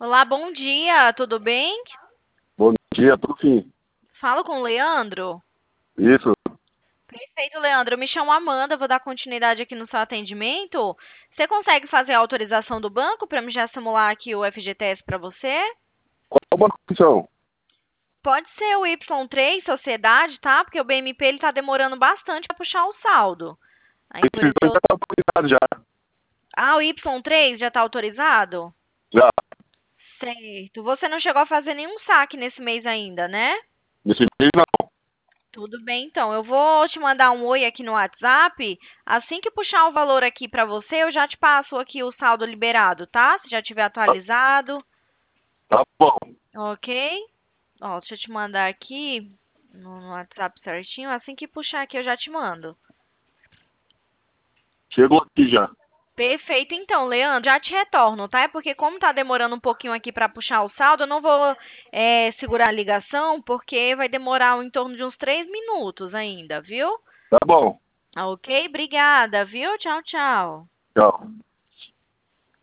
Olá, bom dia, tudo bem? Bom dia, tudo sim. Falo com o Leandro. Isso, Perfeito, Leandro. Eu me chamo Amanda, vou dar continuidade aqui no seu atendimento. Você consegue fazer a autorização do banco para me já simular aqui o FGTS para você? qual é o banco que são? Pode ser o Y3 Sociedade, tá? Porque o BMP ele tá demorando bastante para puxar o saldo. Aí por Esses isso dois eu... já estão autorizados já. Ah, o Y3 já está autorizado? Já. Certo. Você não chegou a fazer nenhum saque nesse mês ainda, né? Nesse mês não. Tudo bem, então. Eu vou te mandar um oi aqui no WhatsApp. Assim que puxar o valor aqui para você, eu já te passo aqui o saldo liberado, tá? Se já tiver Tá, atualizado. tá bom. Ok? Ó, deixa eu te mandar aqui no WhatsApp certinho. Assim que puxar aqui, eu já te mando. Chegou aqui já. Perfeito, então, Leandro, já te retorno, tá? É porque como tá demorando um pouquinho aqui para puxar o saldo, eu não vou segurar a ligação, porque vai demorar em torno de uns 3 minutos ainda, viu? Tá bom. Ok, obrigada, viu? Tchau, tchau. Tchau.